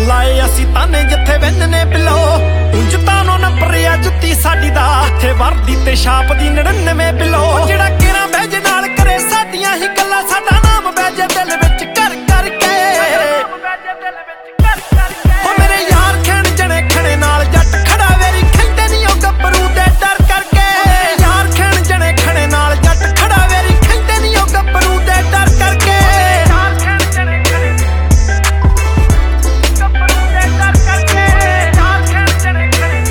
ਲਾਏ ਅਸੀਂ ਤਾਨੇ ਜਿੱਥੇ ਵਿੰਨ ਨੇ ਬਿਲੋ ਉਂਝ ਤਾਨੋਂ ਨਾ ਪਰਿਆ ਜੁੱਤੀ ਸਾਡੀ ਦਾ ਇੱਥੇ ਵਰਦੀ ਤੇ ਛਾਪ ਦੀ 99 ਬਿਲੋ ਜਿਹੜਾ ਕਿਰਾਂ ਬਹਿਜ ਨਾਲ ਕਰੇ ਸਾਡੀਆਂ ਹੀ ਗੱਲਾਂ ਸਾਡਾ ਨਾਮ ਬਹਿਜੇ ਦਿਲ ਵਿੱਚ ਕਰ ਕਰਕੇ ਉਹ ਮੇਰੇ ਯਾਰ ਖੈਣ ਜਣੇ ਖਣੇ ਨਾਲ ਜੱਟ ਖੜਾ ਵੇਰੀ ਖੈਂਦੇ ਨਹੀਂ ਉਹ ਗੱਭਰੂ ਦੇ ਡਰ ਕਰਕੇ ਯਾਰ ਖੈਣ ਜਣੇ ਖਣੇ ਨਾਲ ਜੱਟ ਖੜਾ ਵੇਰੀ ਖੈਂਦੇ ਨਹੀਂ ਉਹ ਗੱਭਰੂ ਦੇ ਡਰ ਕਰਕੇ ਯਾਰ ਖੈਣ ਜਣੇ ਖਣੇ ਗੱਭਰੂ ਦੇ ਡਰ ਕਰਕੇ ਯਾਰ ਖੈਣ ਜਣੇ ਖਣੇ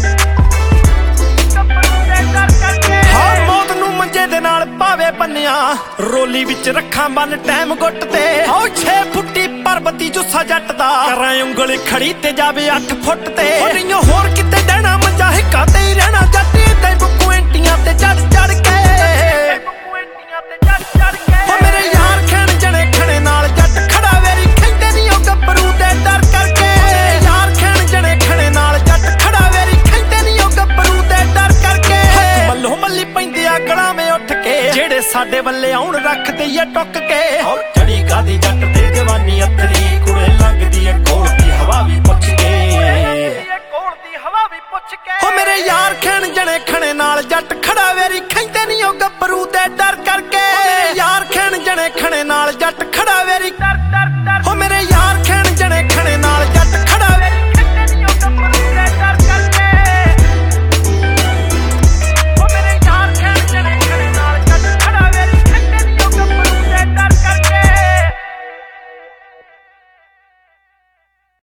ਗੱਭਰੂ ਦੇ ਡਰ ਕਰਕੇ ਹਾਂ ਮੌਤ ਨੂੰ ਮੰਜੇ ਦੇ ਨਾਲ ਪਾਵੇ ਬੰਨਿਆ ਰੋਲੀ ਵਿੱਚ ਰੱਖਾਂ ਬੰਨ ਟਾਈਮ ਗੁੱਟ ਤੇ ਹੋ 6 ਫੁੱਟੀ ਪਰਬਤੀ ਜੁੱਸਾ ਜੱਟ ਦਾ ਕਰਾਂ ਉਂਗਲ ਖੜੀ ਤੇ ਜਾਵੇ 8 ਫੁੱਟ ਤੇ ਨਹੀਂ ਹੋਰ ਕਿਤੇ ਡਹਿਣਾ ਮੰਜਾ ਹਿੱਕਾ ਤੇ ਹੀ ਰਹਿਣਾ ਜੱਟ ਏਦਾਂ ਬੁਕੂਐਂਟੀਆਂ ਤੇ ਚੜ ਚੜ ਕੇ ਉਹ ਮੇਰੇ ਯਾਰ ਖੈਣ ਜਣੇ ਖਣੇ ਨਾਲ ਜੱਟ ਖੜਾ ਵੇਰੀ ਖੈਂਦੇ ਨਹੀਂ ਉਹ ਗੱਭਰੂ ਦੇ ਡਰ ਕਰਕੇ ਯਾਰ ਖੈਣ ਜਣੇ ਖਣੇ ਨਾਲ ਜੱਟ ਖੜਾ ਵੇਰੀ ਖੈਂਦੇ ਨਹੀਂ ਉਹ ਗੱਭਰੂ ਦੇ ਡਰ ਕਰਕੇ ਮੱਲੋ ਮੱਲੀ ਪੈਂਦੇ ਆ ਗੜਾਵੇਂ ਉੱਠ ਕੇ ਜਿਹੜੇ ਸਾਡੇ ਵੱਲੇ ਆਉਣ ਰੱਖਦੇ ਆ ਟੁੱਕ ਕੇ ਚੜੀ ਕਾਦੀ ਜੱਟ ਤੇ ਜਵਾਨੀ ਅਥਰੀ ਕੁੜੇ ਲੰਘਦੀ ਐ ਕੋਲ